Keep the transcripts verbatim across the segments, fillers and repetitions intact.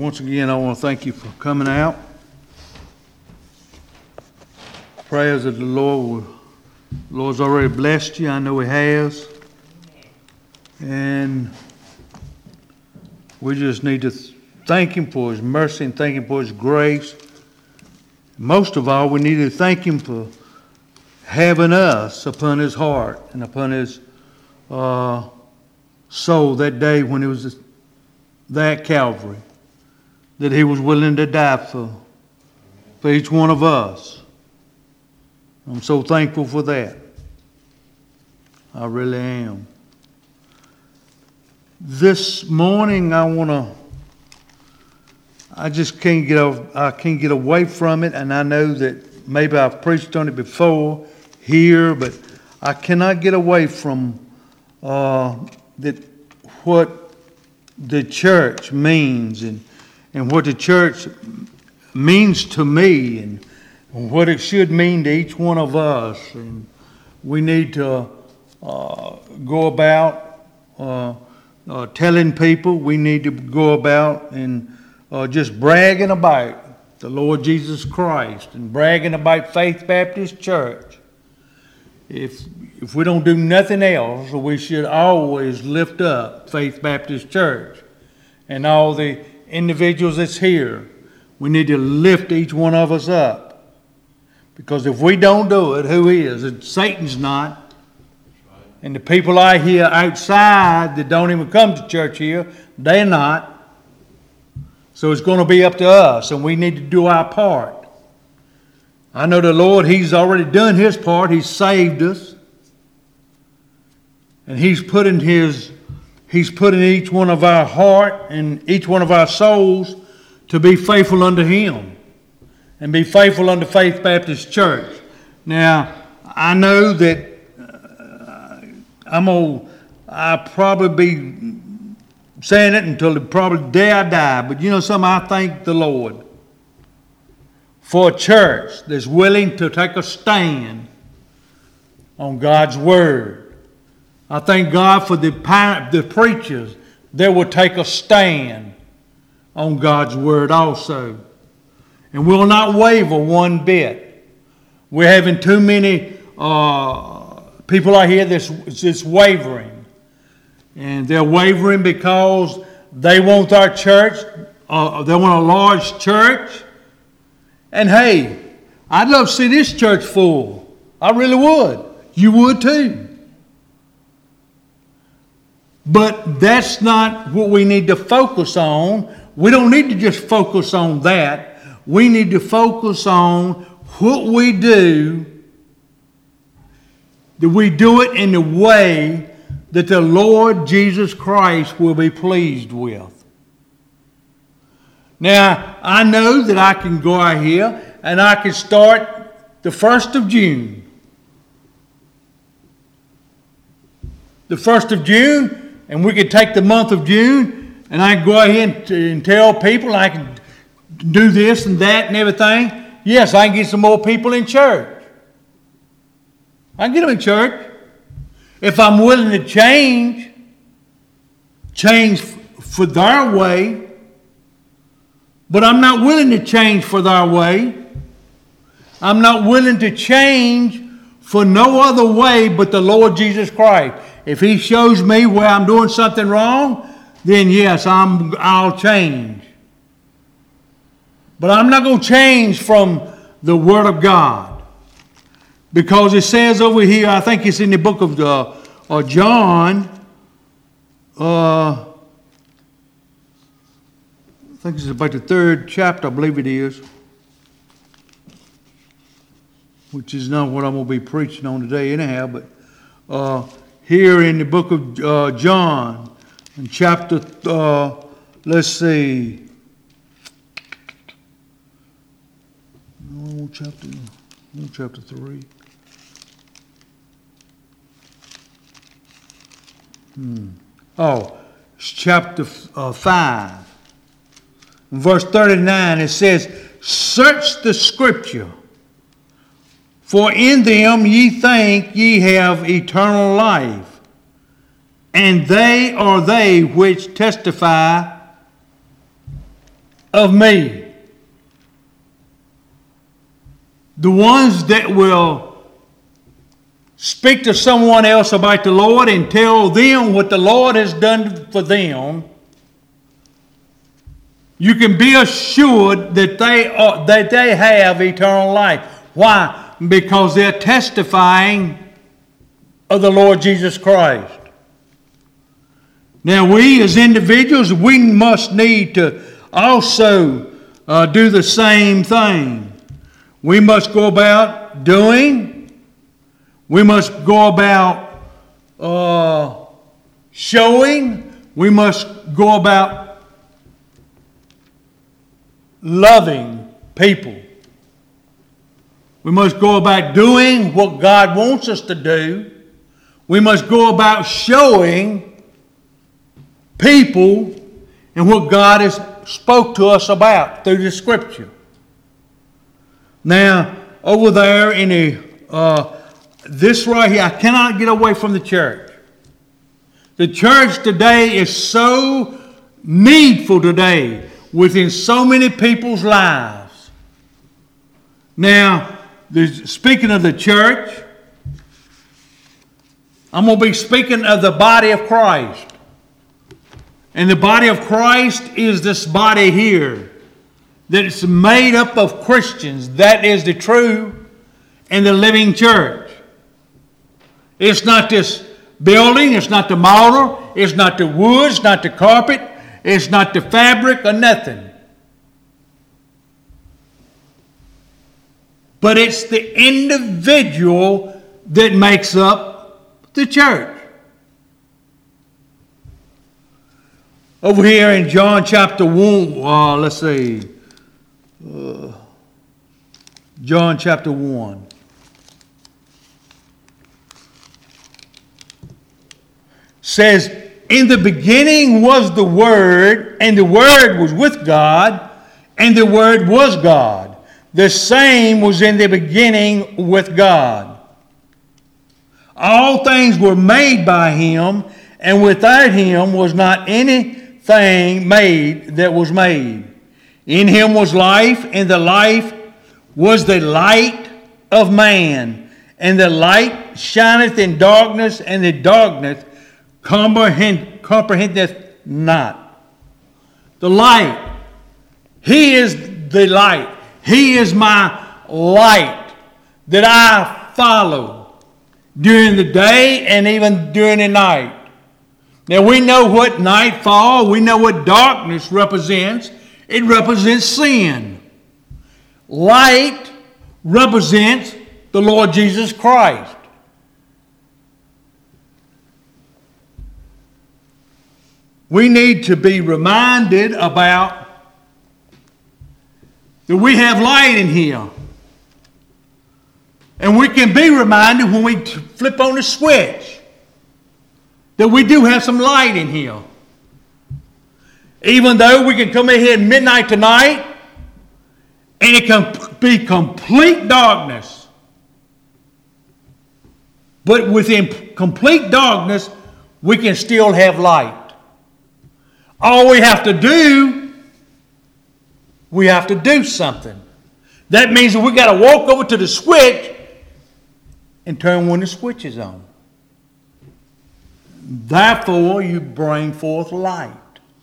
once again, I want to thank you for coming out. Prayers that the Lord will, the Lord's already blessed you. I know He has. And we just need to thank Him for His mercy and thank Him for His grace. Most of all, we need to thank Him for having us upon His heart and upon His uh, soul that day when it was that Calvary, that He was willing to die for, for each one of us. I'm so thankful for that. I really am. This morning I want to, I just can't get off, I can't get away from it, and I know that maybe I've preached on it before here, but I cannot get away from uh, that what the church means and, and what the church means to me and what it should mean to each one of us. And we need to uh, go about uh, uh, telling people. We need to go about and uh, just bragging about the Lord Jesus Christ and bragging about Faith Baptist Church. If if we don't do nothing else, we should always lift up Faith Baptist Church and all the individuals that's here. We need to lift each one of us up. Because if we don't do it, who is? It's Satan's not. And the people I hear outside that don't even come to church here, they're not. So it's going to be up to us, and we need to do our part. I know the Lord, He's already done His part. He's saved us. And He's put in His, He's put in each one of our heart and each one of our souls to be faithful unto Him and be faithful unto Faith Baptist Church. Now, I know that uh, I'm old. I'll probably be saying it until the probably day I die. But you know something? I thank the Lord for a church that's willing to take a stand on God's Word. I thank God for the, the preachers that will take a stand on God's Word also. And will not waver one bit. We're having too many uh, people out here that's, that's wavering. And they're wavering because they want our church, uh, they want a large church. And hey, I'd love to see this church full. I really would. You would too. But that's not what we need to focus on. We don't need to just focus on that. We need to focus on what we do, that we do it in the way that the Lord Jesus Christ will be pleased with. Now, I know that I can go out here and I can start the first of June. The first of June, and we can take the month of June, and I can go ahead and, and tell people I can do this and that and everything. Yes, I can get some more people in church. I can get them in church. If I'm willing to change, change for their way, but I'm not willing to change for their way. I'm not willing to change for no other way but the Lord Jesus Christ. If He shows me where I'm doing something wrong, then yes, I'm, I'll change. But I'm not going to change from the Word of God. Because it says over here, I think it's in the book of uh, uh, John, uh, I think it's about the third chapter, I believe it is, which is not what I'm going to be preaching on today anyhow, but uh, here in the book of uh, John, in chapter, uh, let's see, no, chapter, no, chapter three. Hmm. Oh, it's chapter uh, five. In verse thirty-nine, it says, "Search the Scripture, for in them ye think ye have eternal life, and they are they which testify of me. The ones that will speak to someone else about the Lord and tell them what the Lord has done for them, you can be assured that they are, that they have eternal life. Why? Because they're testifying of the Lord Jesus Christ. Now we as individuals, we must need to also uh, do the same thing. We must go about doing. We must go about uh, showing. We must go about loving people. We must go about doing what God wants us to do. We must go about showing people and what God has spoke to us about through the Scripture. Now, over there in the, uh, this right here, I cannot get away from the church. The church today is so needful today within so many people's lives. Now, speaking of the church, I'm going to be speaking of the body of Christ. And the body of Christ is this body here that is made up of Christians. That is the true and the living church. It's not this building, it's not the mortar, it's not the wood, it's not the carpet, it's not the fabric or nothing. But it's the individual that makes up the church. Over here in John chapter one, uh, let's see, uh, John chapter one. Says, in the beginning was the Word, and the Word was with God, and the Word was God. The same was in the beginning with God. All things were made by Him, and without Him was not anything made that was made. In Him was life, and the life was the light of man. And the light shineth in darkness, and the darkness comprehend, comprehendeth not. The light. He is the light. He is my light that I follow during the day and even during the night. Now we know what nightfall, we know what darkness represents. It represents sin. Light represents the Lord Jesus Christ. We need to be reminded about that we have light in here. And we can be reminded when we flip on the switch that we do have some light in here. Even though we can come in here at midnight tonight and it can be complete darkness. But within complete darkness, we can still have light. All we have to do, we have to do something. That means that we got to walk over to the switch and turn when the switch is on. Therefore, you bring forth light.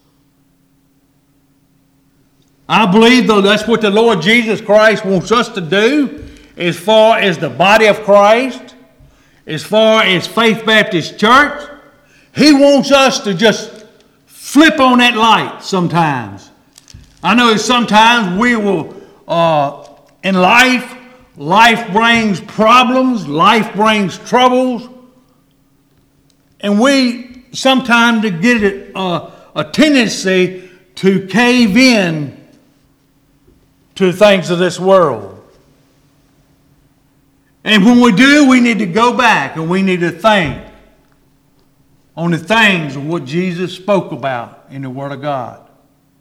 I believe, though, that's what the Lord Jesus Christ wants us to do as far as the body of Christ, as far as Faith Baptist Church. He wants us to just flip on that light sometimes. I know that sometimes we will, uh, in life, life brings problems, life brings troubles, and we sometimes to get a, a tendency to cave in to things of this world. And when we do, we need to go back and we need to think on the things of what Jesus spoke about in the Word of God.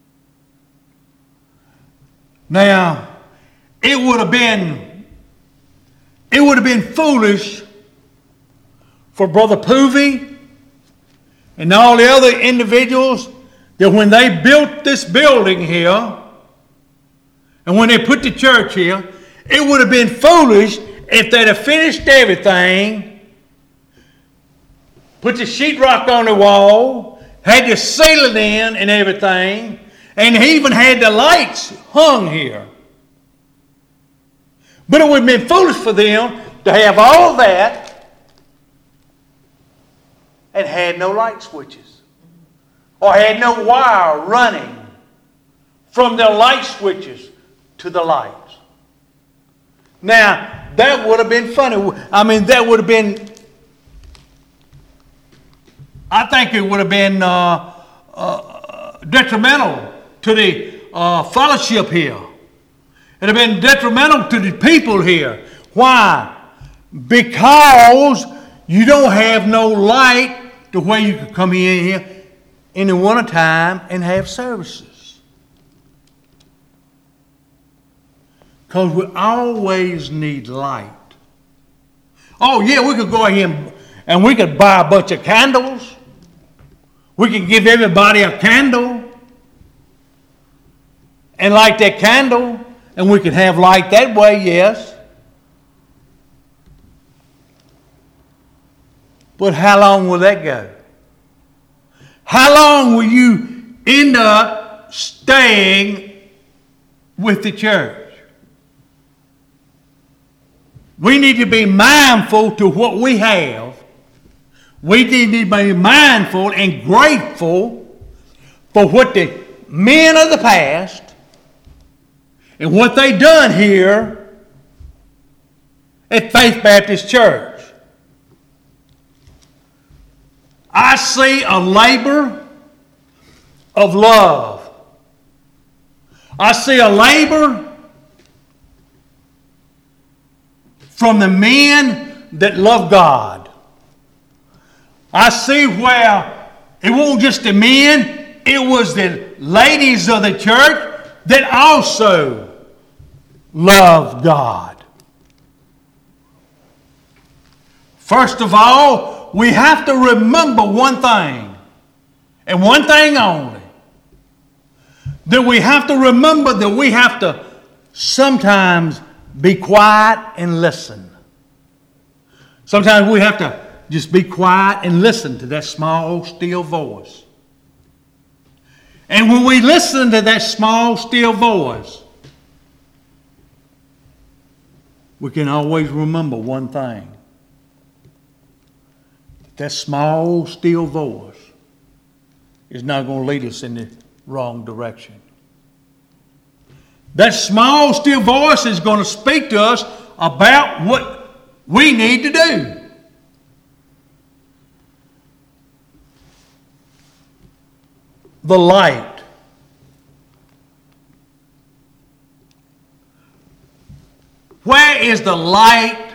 Now, it would have been it would have been foolish for Brother Poovey and all the other individuals that when they built this building here, And when they put the church here, it would have been foolish if they'd have finished everything, put the sheetrock on the wall, had to seal it in and everything, and he even had the lights hung here. But it would have been foolish for them to have all that and had no light switches, or had no wire running from their light switches to the lights. Now, that would have been funny. I mean, that would have been, I think it would have been uh, uh, detrimental to the uh, fellowship here. It would have been detrimental to the people here. Why? Because you don't have no light to where you could come in here in the winter time and have services. Because we always need light. Oh yeah, we could go ahead and, and we could buy a bunch of candles. We could give everybody a candle and light that candle, and we could have light that way, yes. But how long will that go? How long will you end up staying with the church? We need to be mindful to what we have. We need to be mindful and grateful for what the men of the past and what they done here at Faith Baptist Church. I see a labor of love. I see a labor from the men that love God. I see where it wasn't just the men, it was the ladies of the church that also loved God. First of all, we have to remember one thing, and one thing only. That we have to remember that we have to sometimes be quiet and listen. Sometimes we have to just be quiet and listen to that small, still voice. And when we listen to that small, still voice, we can always remember one thing. That small, still voice is not going to lead us in the wrong direction. That small, still voice is going to speak to us about what we need to do. The light. Where is the light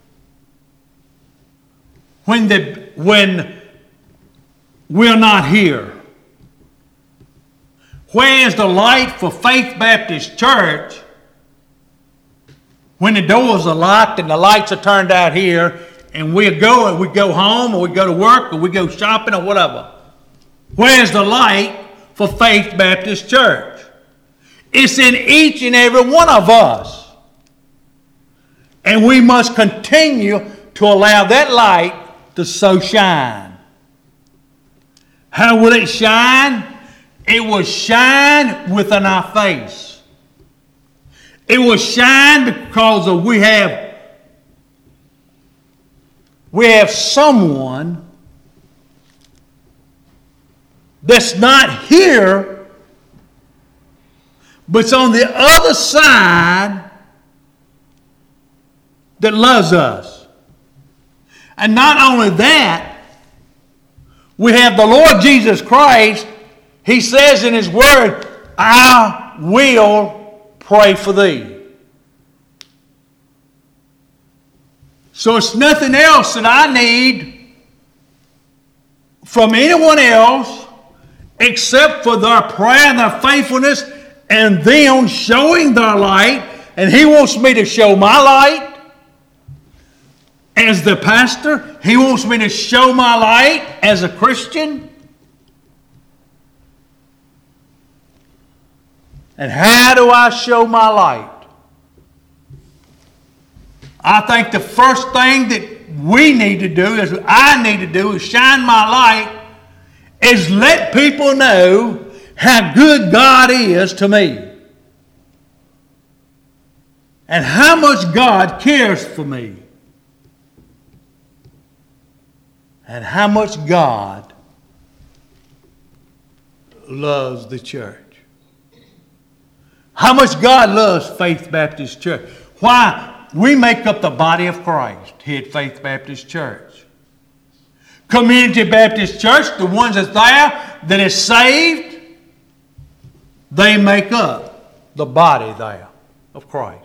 when the when we're not here? Where is the light for Faith Baptist Church when the doors are locked and the lights are turned out here and we go and we go home or we go to work or we go shopping or whatever? Where's the light for Faith Baptist Church? It's in each and every one of us. And we must continue to allow that light to so shine. How will it shine? It will shine within our face. It will shine because of we have we have someone that's not here, but it's on the other side that loves us. And not only that, we have the Lord Jesus Christ. He says in His Word, I will pray for thee. So it's nothing else that I need from anyone else except for their prayer and their faithfulness and them showing their light. And He wants me to show my light. As the pastor, He wants me to show my light as a Christian. And how do I show my light? I think the first thing that we need to do, is I need to do, is shine my light, is let people know how good God is to me. And how much God cares for me. And how much God loves the church. How much God loves Faith Baptist Church. Why? We make up the body of Christ here at Faith Baptist Church. Community Baptist Church, the ones that's there that is saved, they make up the body there of Christ.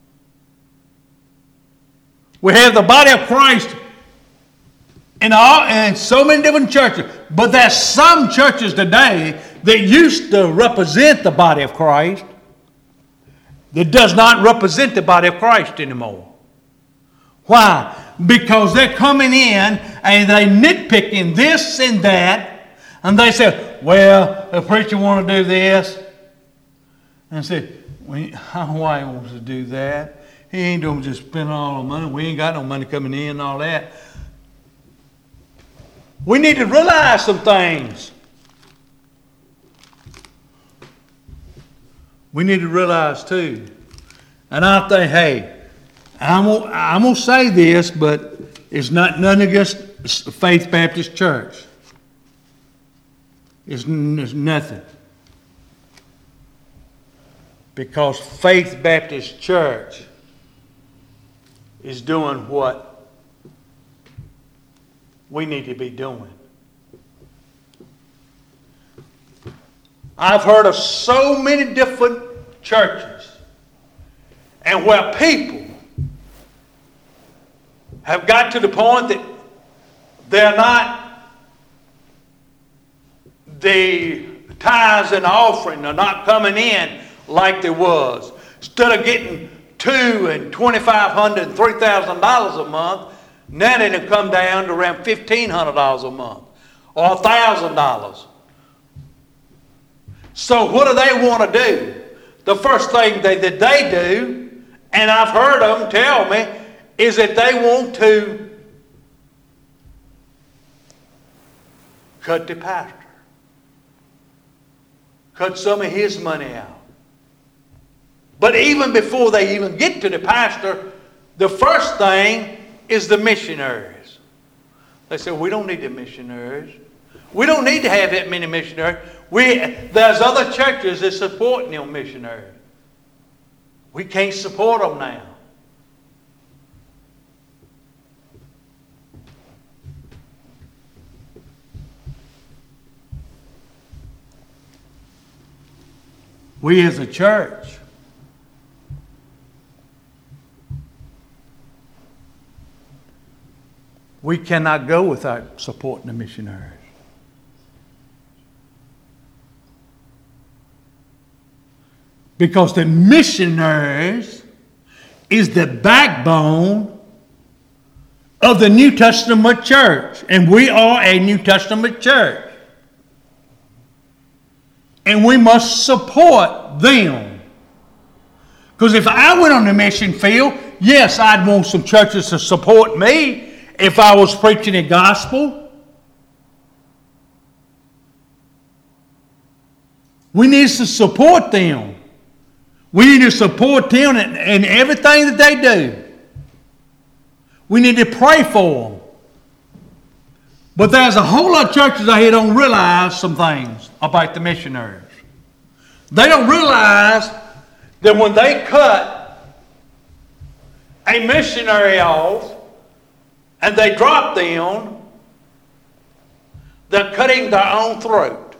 We have the body of Christ in, all, in so many different churches. But there's some churches today that used to represent the body of Christ that does not represent the body of Christ anymore. Why? Because they're coming in and they nitpicking this and that. And they say, well, the preacher want to do this. And I said, well, why he wants to do that? He ain't doing just spending all the money. We ain't got no money coming in and all that. We need to realize some things. We need to realize too. And I think, hey, I'm gonna, I'm gonna say this, but it's not nothing against Faith Baptist Church. It's, it's nothing. Because Faith Baptist Church is doing what we need to be doing. I've heard of so many different churches and where people have got to the point that they're not, the tithes and offering are not coming in like they was. Instead of getting two and twenty-five hundred and three thousand dollars a month, now they have come down to around fifteen hundred dollars a month or a thousand dollars. So what do they want to do? The first thing they, that they do, and I've heard of them tell me, is that they want to cut the pastor. Cut some of his money out. But even before they even get to the pastor, the first thing is the missionaries. They say, we don't need the missionaries. We don't need to have that many missionaries. We, there's other churches that support them missionaries. We can't support them now. We as a church we cannot go without supporting the missionaries. Because the missionaries is the backbone of the New Testament church. And we are a New Testament church. And we must support them. Because if I went on the mission field, yes, I'd want some churches to support me if I was preaching the gospel. We need to support them. We need to support them in, in everything that they do. We need to pray for them. But there's a whole lot of churches out here don't realize some things about the missionaries. They don't realize that when they cut a missionary off and they drop them, they're cutting their own throat.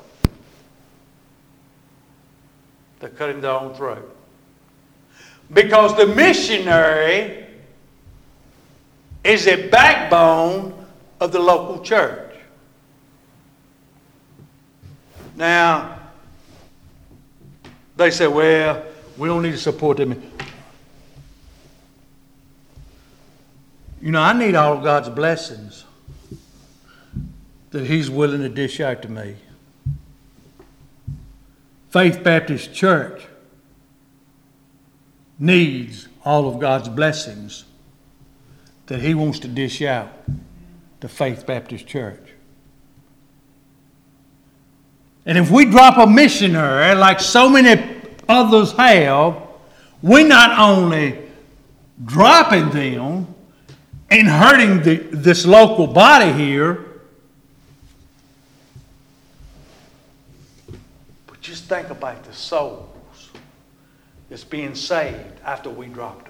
They're cutting their own throat. Because the missionary is the backbone of the local church. Now, they say, well, we don't need to support them. You know, I need all of God's blessings that He's willing to dish out to me. Faith Baptist Church needs all of God's blessings that He wants to dish out to Faith Baptist Church. And if we drop a missionary like so many others have, we're not only dropping them and hurting the, this local body here, but just think about the souls that's being saved after we dropped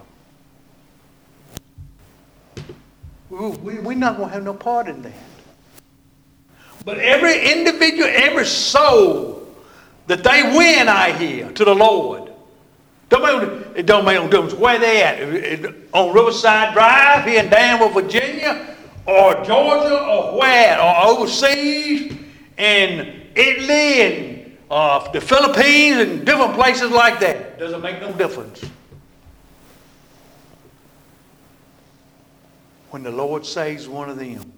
them. We, we, we're not going to have no part in that. But every individual, every soul that they win, I hear, to the Lord. Don't make, it don't make no difference where they at. On Riverside Drive here in Danville, Virginia, or Georgia, or where, or overseas, in Italy, and uh, the Philippines, and different places like that. Doesn't make no difference. When the Lord saves one of them,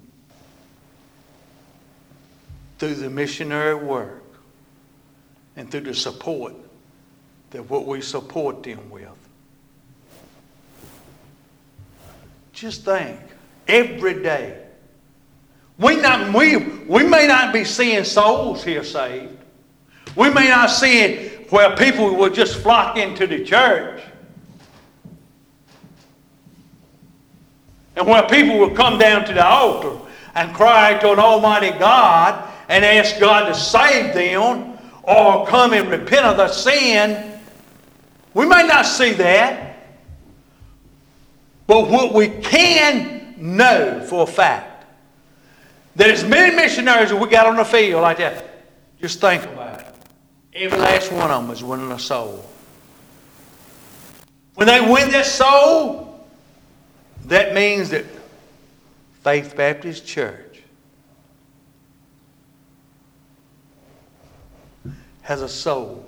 through the missionary work and through the support that what we support them with. Just think, every day. We, not, we, we may not be seeing souls here saved. We may not see it where people will just flock into the church. And where people will come down to the altar and cry to an almighty God and ask God to save them or come and repent of their sin. We may not see that. But what we can know for a fact, that as many missionaries as we got on the field like that, just think about it. Every last one of them is winning a soul. When they win that soul, that means that Faith Baptist Church has a soul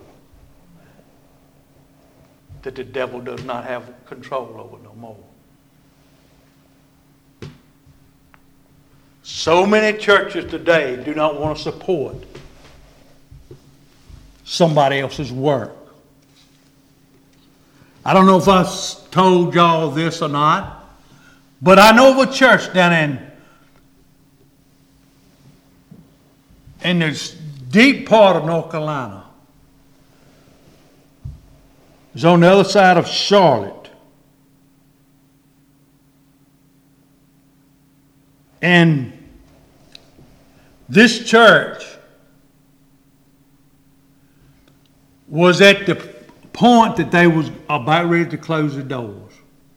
that the devil does not have control over no more. So many churches today do not want to support somebody else's work. I don't know if I told y'all this or not, but I know of a church down in in this deep part of North Carolina. It's on the other side of Charlotte. And this church was at the point that they was about ready to close the doors.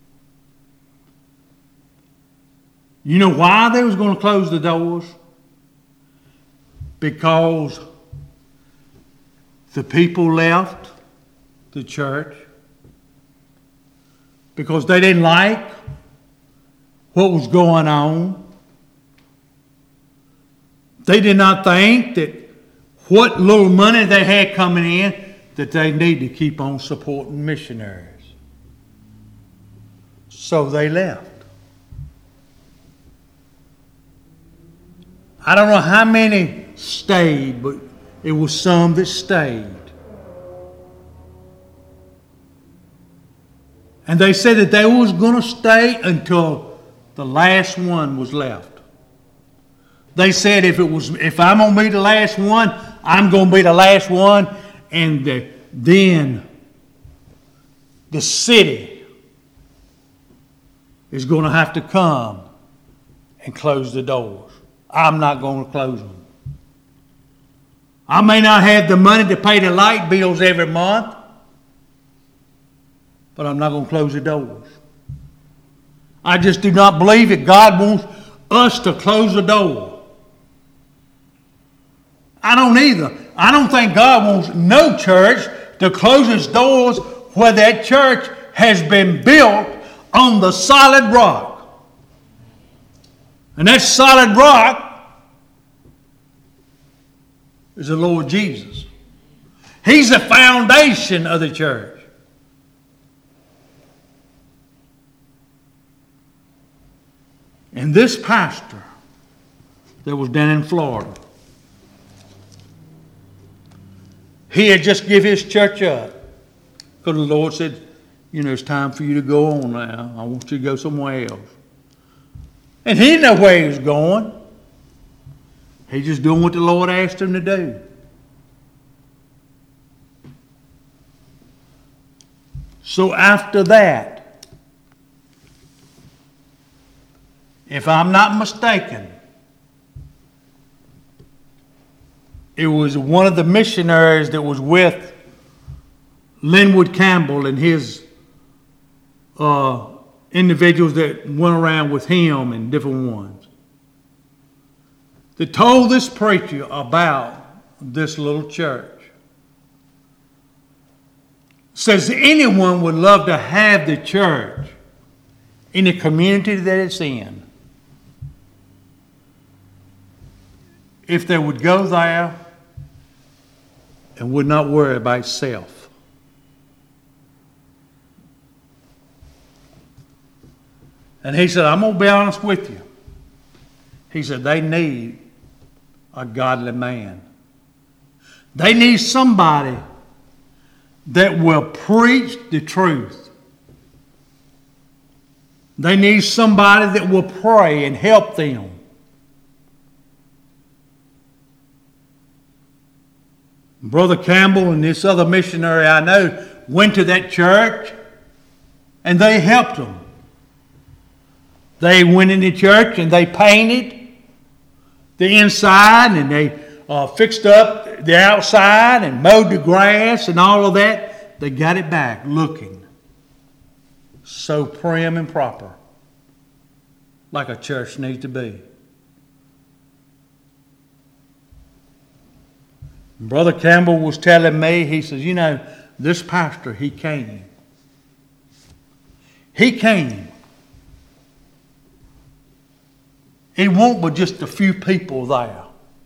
You know why they was going to close the doors? Because the people left the church, because they didn't like what was going on. They did not think that what little money they had coming in, that they need to keep on supporting missionaries. So they left. I don't know how many stayed, but it was some that stayed. And they said that they was going to stay until the last one was left. They said if it was, if I'm going to be the last one, I'm going to be the last one, and the, then the city is going to have to come and close the doors. I'm not going to close them. I may not have the money to pay the light bills every month, but I'm not going to close the doors. I just do not believe that God wants us to close the door. I don't either. I don't think God wants no church to close its doors where that church has been built on the solid rock. And that solid rock is the Lord Jesus. He's the foundation of the church. And this pastor that was down in Florida, he had just give his church up because the Lord said, you know, it's time for you to go on now. I want you to go somewhere else. And he didn't know where he was going. He's just doing what the Lord asked him to do. So after that, if I'm not mistaken, it was one of the missionaries that was with Linwood Campbell and his uh, individuals that went around with him and different ones, that told this preacher about this little church. Says anyone would love to have the church in the community that it's in, if they would go there and would not worry about self. And he said, I'm going to be honest with you. He said, they need a godly man. They need somebody that will preach the truth. They need somebody that will pray and help them. Brother Campbell and this other missionary I know went to that church and they helped them. They went in the church and they painted the inside and they uh, fixed up the outside and mowed the grass and all of that. They got it back looking so prim and proper, like a church needs to be. Brother Campbell was telling me, he says, you know, this pastor, he came. He came. It won't but just a few people there.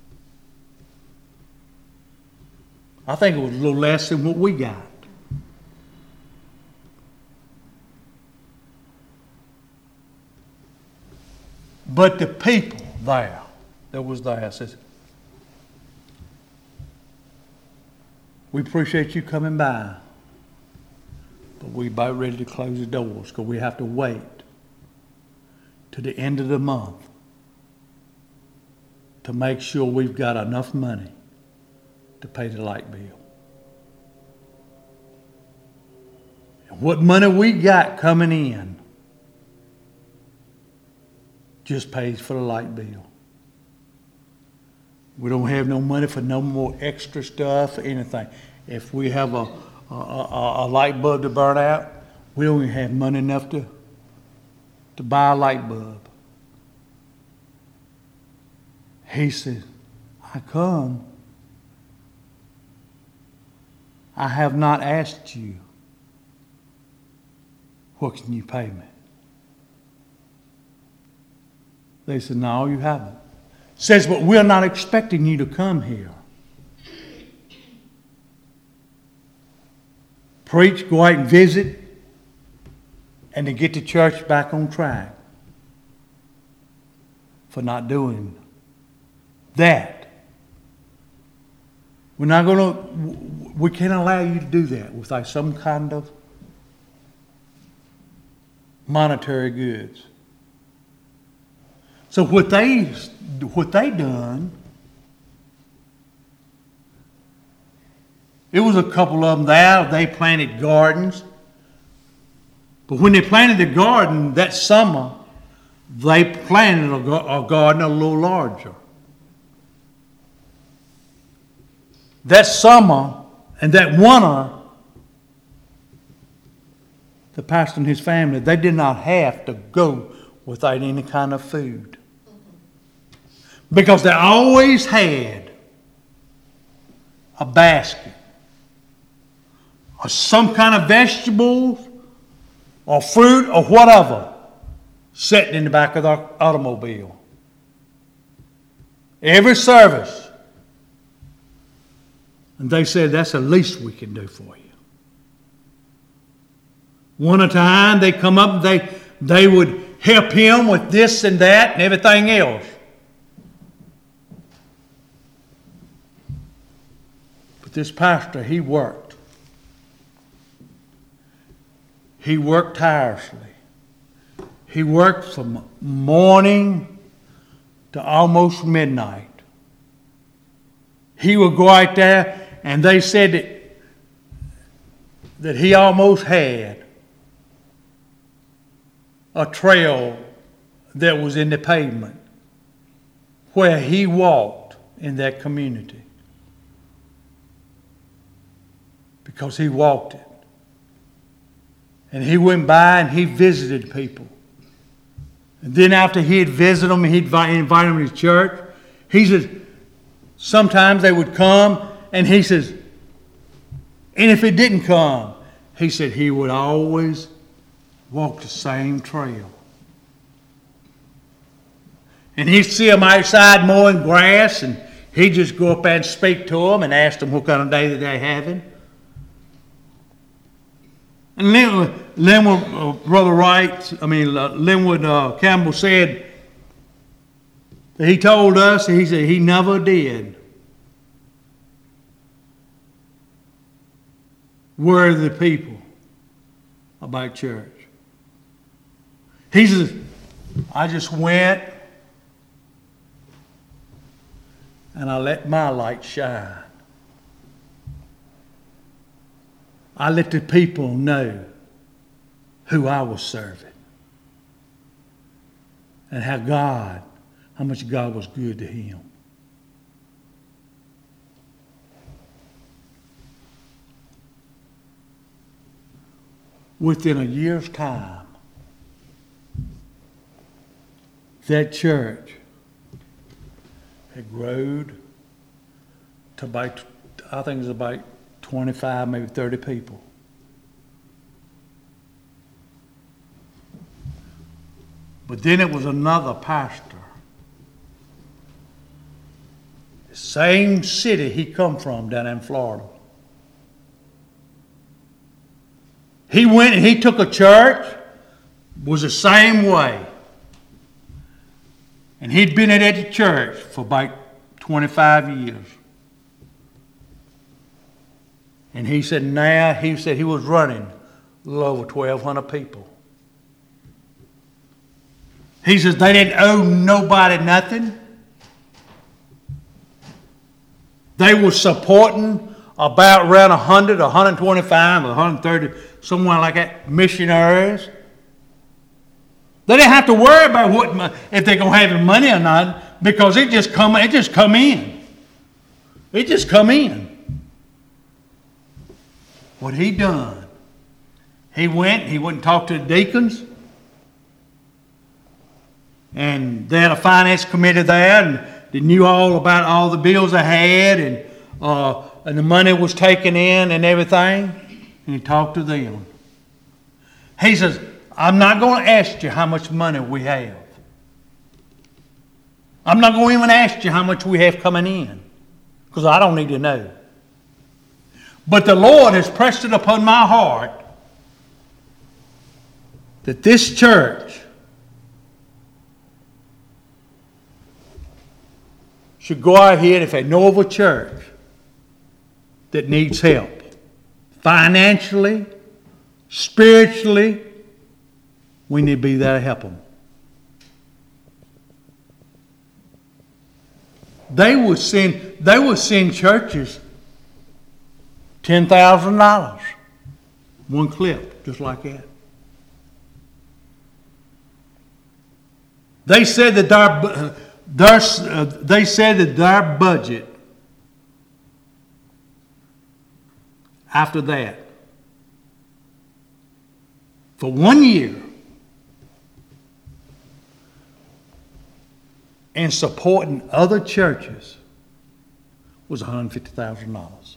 I think it was a little less than what we got. But the people there that was there says, we appreciate you coming by, but we're about ready to close the doors because we have to wait to the end of the month to make sure we've got enough money to pay the light bill. And what money we got coming in just pays for the light bill. We don't have no money for no more extra stuff or anything. If we have a, a, a, a light bulb to burn out, we don't even have money enough to, to buy a light bulb. He said, I come. I have not asked you, what can you pay me? They said, no, you haven't. Says, but we're not expecting you to come here. Preach, go out and visit, and to get the church back on track for not doing that. We're not going to, we can't allow you to do that without some kind of monetary goods. So what they what they done, it was a couple of them there. They planted gardens, but when they planted the garden that summer, they planted a, a garden a little larger. That summer and that winter, the pastor and his family, they did not have to go without any kind of food. Because they always had a basket or some kind of vegetables or fruit or whatever sitting in the back of their automobile. Every service. And they said, that's the least we can do for you. One at a time, they come up and they, they would help him with this and that and everything else. But this pastor, he worked. he worked tirelessly. He worked from morning to almost midnight. He would go out there, and they said that, that he almost had a trail that was in the pavement where he walked in that community. Because he walked it. And he went by and he visited people. And then after he had visited them, he'd invite them to his church. He says, sometimes they would come, and he says, and if it didn't come, he said he would always walk the same trail. And he'd see them outside mowing grass, and he'd just go up there and speak to them and ask them what kind of day that they're having. And Linwood, Linwood uh, Brother Wright, I mean, uh, Linwood uh, Campbell said that he told us, he said he never did worry the people about church. He says, I just went and I let my light shine. I let the people know who I was serving and how God, how much God was good to him. Within a year's time, that church had grown to about, I think it was about twenty-five, maybe thirty people. But then it was another pastor. The same city he come from down in Florida. He went and he took a church, was the same way. And he'd been at the church for about twenty-five years. And he said now, he said he was running a little over twelve hundred people. He says they didn't owe nobody nothing. They were supporting about around one hundred, one hundred twenty-five, one hundred thirty, somewhere like that, missionaries. They didn't have to worry about what if they're gonna have any money or not, because it just come, it just come in. It just come in. What he done, he went, he went and talked to the deacons, and they had a finance committee there, and they knew all about all the bills they had, and uh, and the money was taken in and everything, and he talked to them. He says, I'm not going to ask you how much money we have. I'm not going to even ask you how much we have coming in, because I don't need to know. But the Lord has pressed it upon my heart that this church should go out here, and if they know of a church that needs help, financially, spiritually, we need to be there to help them. They would send, they would send churches ten thousand dollars. One clip, just like that. They said that their, their, uh, they said that their budget after that, for one year, and supporting other churches, was one hundred fifty thousand dollars.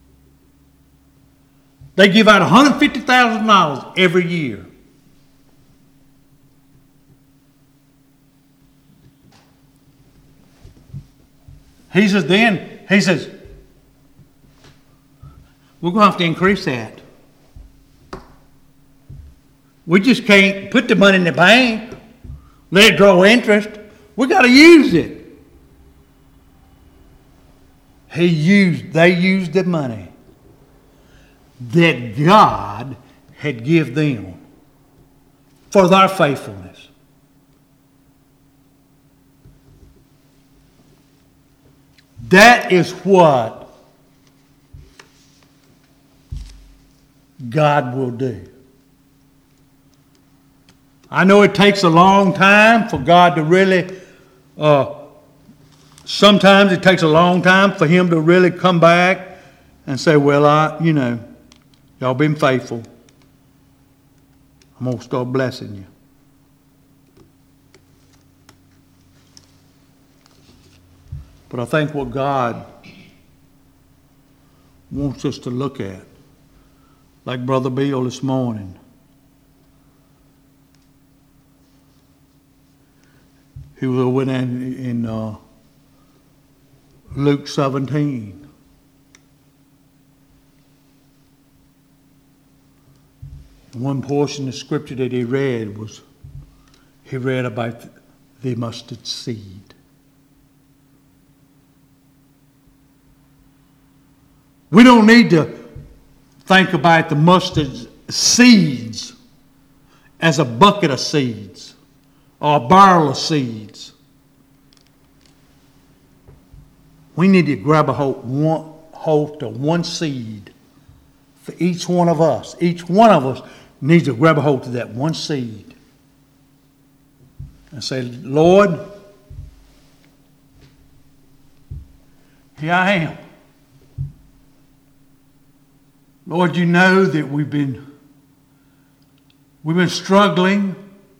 They give out one hundred fifty thousand dollars every year. He says then, he says, we're going to have to increase that. We just can't put the money in the bank, let it draw interest. We got to use it. He used, they used the money that God had give them for their faithfulness. That is what God will do. I know it takes a long time for God to really, uh, sometimes it takes a long time for Him to really come back and say, well, I, you know, y'all been faithful. I'm going to start blessing you. But I think what God wants us to look at, like Brother Bill this morning, he was over in, in uh, Luke seventeen. One portion of scripture that he read was, he read about the mustard seed. We don't need to think about the mustard seeds as a bucket of seeds or a barrel of seeds. We need to grab a hold, one, hold to one seed for each one of us. Each one of us needs to grab a hold to that one seed and say, Lord, here I am. Lord, you know that we've been we've been struggling.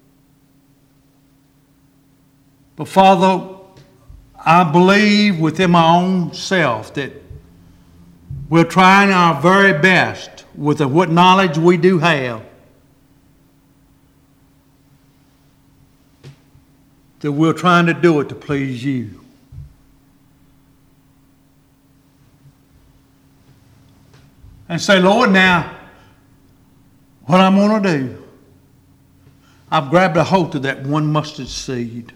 But Father, I believe within my own self that we're trying our very best with the, what knowledge we do have, that we're trying to do it to please you. And say, Lord, now, what I'm going to do, I've grabbed a hold of that one mustard seed.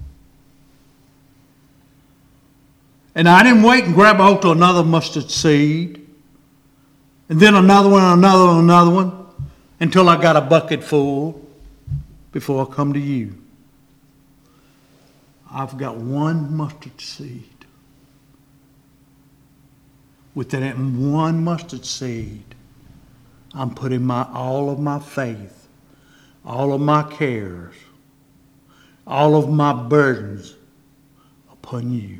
And I didn't wait and grab a hold of another mustard seed, and then another one, another one, another one, until I got a bucket full before I come to you. I've got one mustard seed. With that one mustard seed, I'm putting my all of my faith, all of my cares, all of my burdens upon you.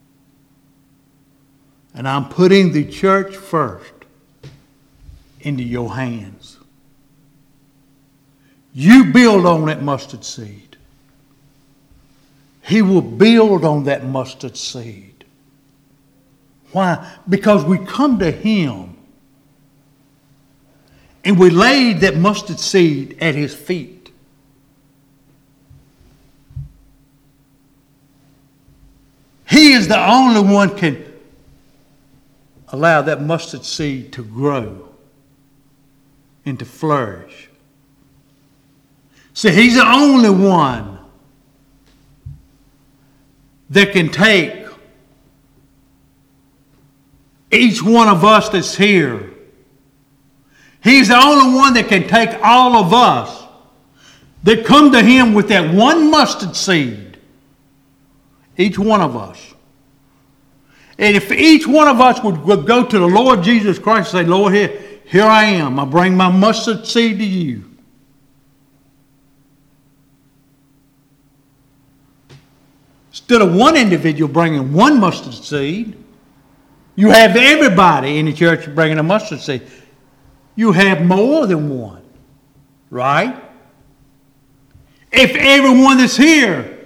And I'm putting the church first into your hands. You build on that mustard seed. He will build on that mustard seed. Why? Because we come to Him and we laid that mustard seed at His feet. He is the only one can allow that mustard seed to grow and to flourish. See, He's the only one that can take each one of us that's here. He's the only one that can take all of us that come to Him with that one mustard seed. Each one of us. And if each one of us would, would go to the Lord Jesus Christ and say, Lord, here, here I am. I bring my mustard seed to you. Instead of one individual bringing one mustard seed, you have everybody in the church bringing a mustard seed. You have more than one, right? If everyone that's here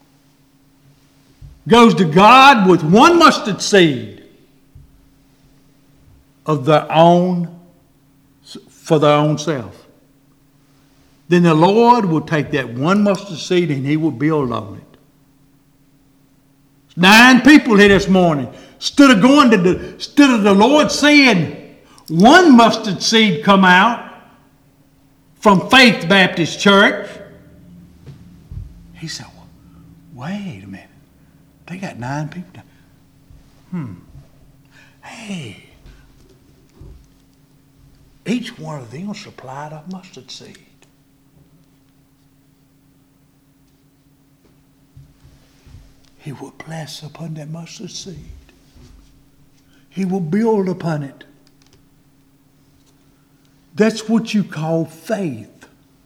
goes to God with one mustard seed of their own, for their own self, then the Lord will take that one mustard seed and He will build on it. Nine people here this morning. Instead of going to the, instead of the Lord saying one mustard seed come out from Faith Baptist Church, He said, well, wait a minute. They got nine people. Hmm. Hey. each one of them supplied a mustard seed. He will bless upon that mustard seed. He will build upon it. That's what you call faith.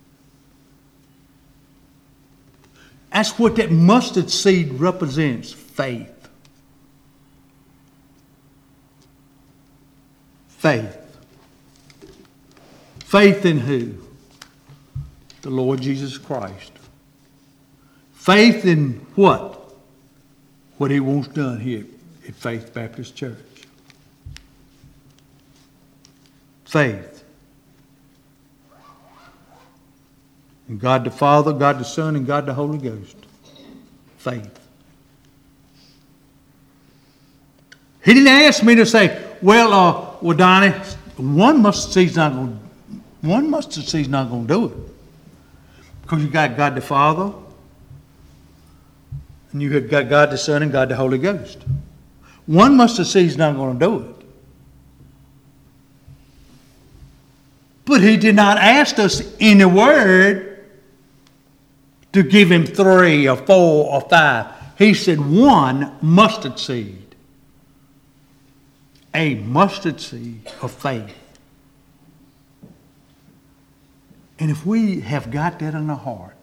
That's what that mustard seed represents, faith. Faith. Faith in who? The Lord Jesus Christ. Faith in what? What He wants done here at Faith Baptist Church. Faith. In God the Father, God the Son, and God the Holy Ghost. Faith. He didn't ask me to say, well, uh, well, Donnie, one mustard seed's not going one mustard seed's not going to do it. Because you got God the Father, and you have got God the Son and God the Holy Ghost. One mustard seed's not going to do it. But He did not ask us in the Word to give Him three or four or five. He said one mustard seed. A mustard seed of faith. And if we have got that in our heart,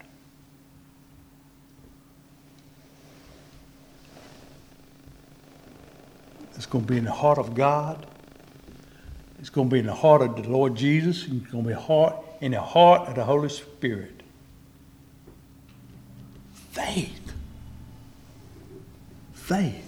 it's going to be in the heart of God. It's going to be in the heart of the Lord Jesus. And it's going to be heart, in the heart of the Holy Spirit. Faith. Faith.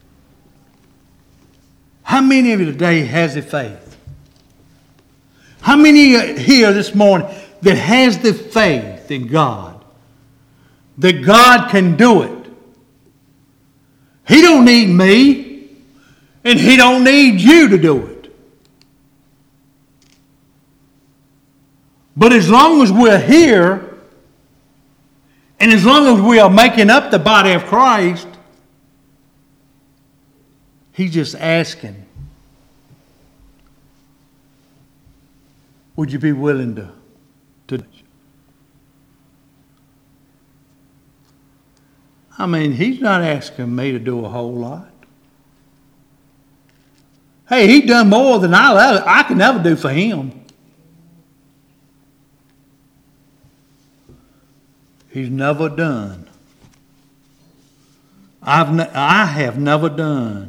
How many of you today has the faith? How many here this morning that has the faith in God? That God can do it. He don't need me. And He don't need you to do it. But as long as we're here, and as long as we are making up the body of Christ, He's just asking, would you be willing to, to? I mean, He's not asking me to do a whole lot. Hey, He done more than I, I can ever do for Him. He's never done. I've ne- I have never done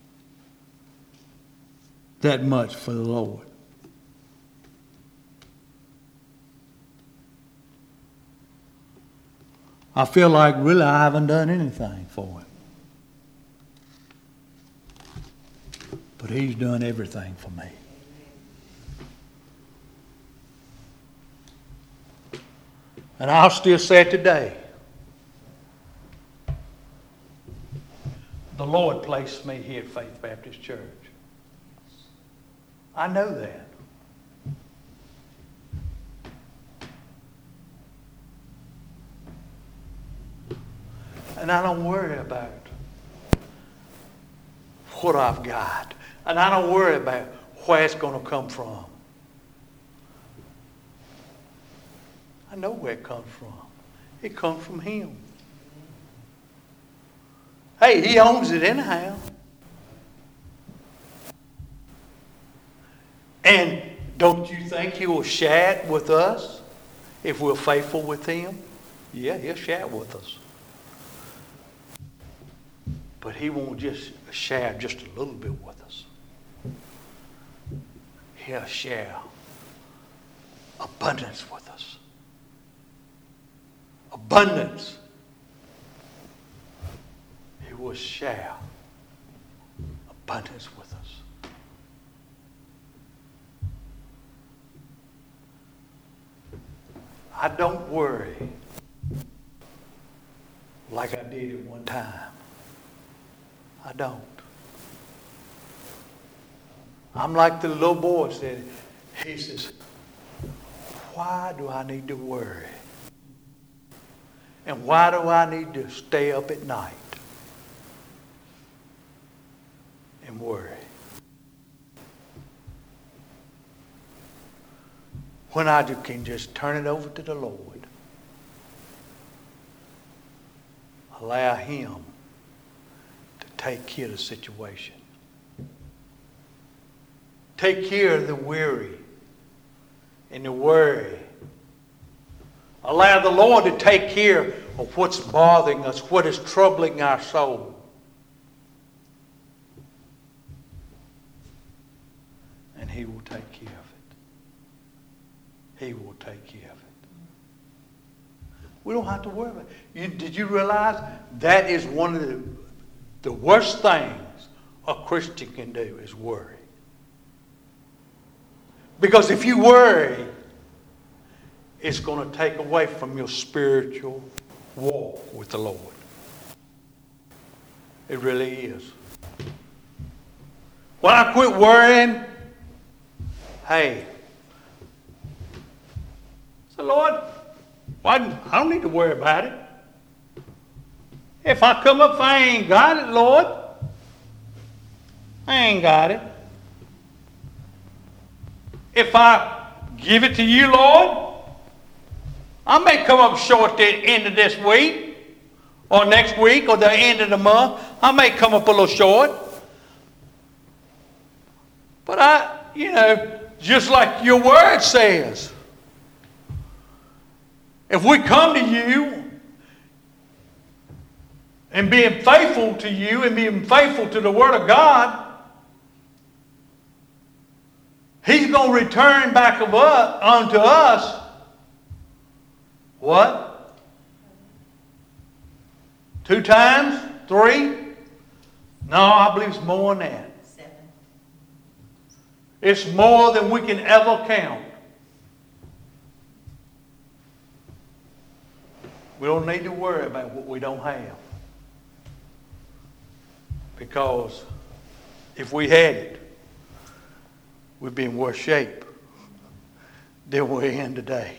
that much for the Lord. I feel like really I haven't done anything for Him. But He's done everything for me. And I'll still say it today. The Lord placed me here at Faith Baptist Church. I know that. And I don't worry about what I've got. And I don't worry about where it's going to come from. I know where it comes from. It comes from Him. Hey, He owns it anyhow. And don't you think He will share it with us if we're faithful with Him? Yeah, He'll share it with us. But He won't just share just a little bit with us. He'll share abundance with us. Abundance. He will share abundance with us. I don't worry like I did at one time. I don't. I'm like the little boy said. He says, why do I need to worry? And why do I need to stay up at night and worry? when I can just turn it over to the Lord. Allow Him to take care of the situation. Take care of the weary and the worry. Allow the Lord to take care of what's bothering us, what is troubling our soul. And He will take care of it. He will take care of it. We don't have to worry about it. You, did you realize that is one of the, the worst things a Christian can do is worry? Because if you worry, it's going to take away from your spiritual walk with the Lord. It really is. When I quit worrying, hey, so Lord, why, I don't need to worry about it. If I come up, if I ain't got it, Lord, I ain't got it. If I give it to you, Lord, I may come up short at the end of this week, or next week, or the end of the month. I may come up a little short. But I, you know, just like your word says, if we come to you and being faithful to you and being faithful to the Word of God, He's going to return back of us, unto us what? Two times? Three? No, I believe it's more than that. Seven. It's more than we can ever count. We don't need to worry about what we don't have. Because if we had it, we'd be in worse shape than we're in today.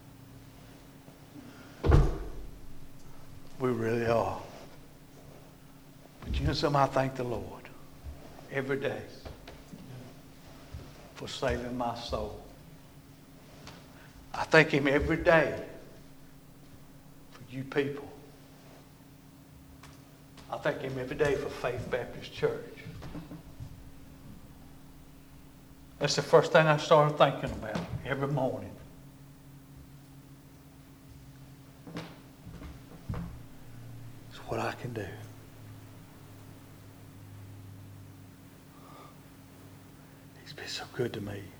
We really are. But you know something? I thank the Lord every day for saving my soul. I thank Him every day for you people. I thank Him every day for Faith Baptist Church. That's the first thing I started thinking about every morning. It's what I can do. He's been so good to me.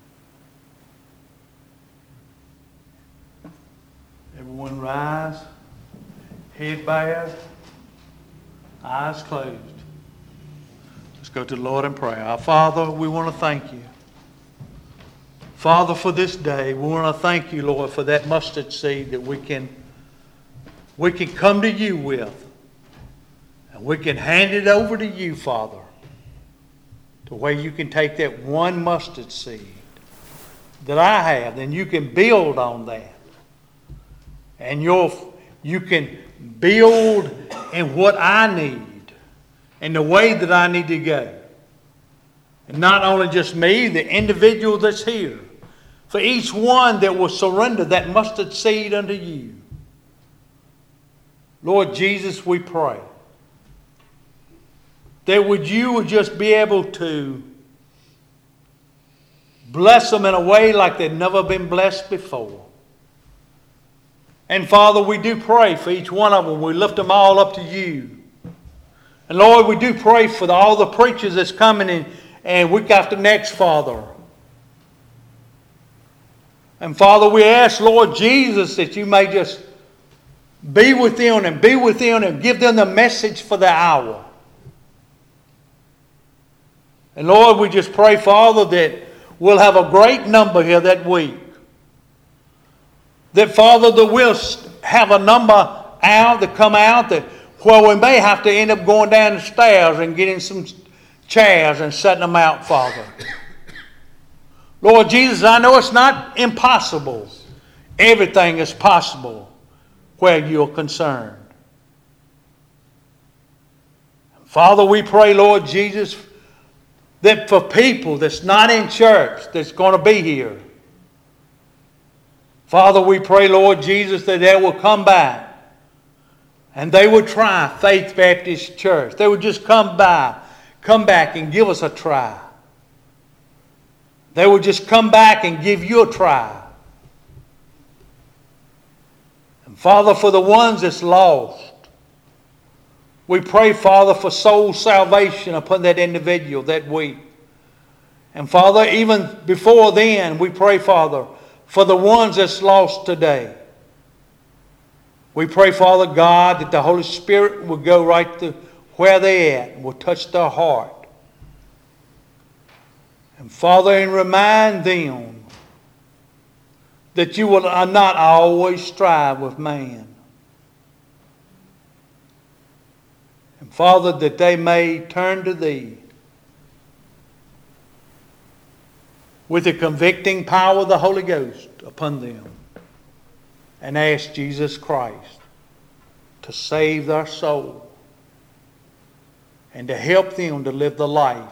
Everyone rise, head bowed, eyes closed. Let's go to the Lord in prayer. Our Father, we want to thank you. Father, for this day, we want to thank you, Lord, for that mustard seed that we can, we can come to you with. And we can hand it over to you, Father, to where you can take that one mustard seed that I have, then you can build on that. And you'll, you can build in what I need and the way that I need to go. And not only just me, the individual that's here. For each one that will surrender that mustard seed unto you. Lord Jesus, we pray that would you would just be able to bless them in a way like they've never been blessed before. And Father, we do pray for each one of them. We lift them all up to you. And Lord, we do pray for the, all the preachers that's coming in and week after next, Father. And Father, we ask, Lord Jesus, that you may just be with them and be with them and give them the message for the hour. And Lord, we just pray, Father, that we'll have a great number here that week. That, Father, that we'll have a number out that come out that where we may have to end up going down the stairs and getting some chairs and setting them out, Father. Lord Jesus, I know it's not impossible. Everything is possible where you're concerned. Father, we pray, Lord Jesus, that for people that's not in church, that's going to be here, Father, we pray, Lord Jesus, that they will come back and they will try Faith Baptist Church. They would just come by, come back and give us a try. They would just come back and give you a try. And Father, for the ones that's lost, we pray, Father, for soul salvation upon that individual that week. And Father, even before then, we pray, Father, for the ones that's lost today. We pray, Father God, that the Holy Spirit will go right to where they're at and will touch their heart. And Father, and remind them that you will not always strive with man. And Father, that they may turn to Thee with the convicting power of the Holy Ghost upon them and ask Jesus Christ to save their soul and to help them to live the life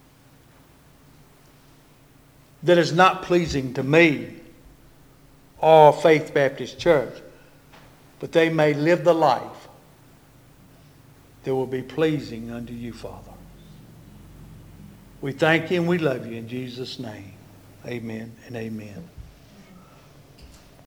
that is not pleasing to me or Faith Baptist Church, but they may live the life that will be pleasing unto you, Father. We thank you and we love you in Jesus' name. Amen and amen.